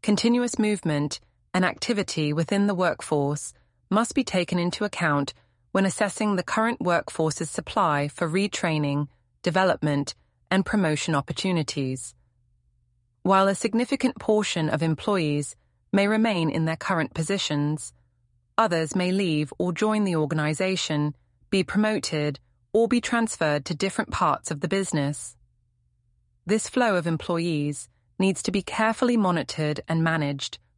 continuous movement, and activity within the workforce must be taken into account when assessing the current workforce's supply for retraining, development, and promotion opportunities. While a significant portion of employees may remain in their current positions, others may leave or join the organization, be promoted, or be transferred to different parts of the business. This flow of employees needs to be carefully monitored and managed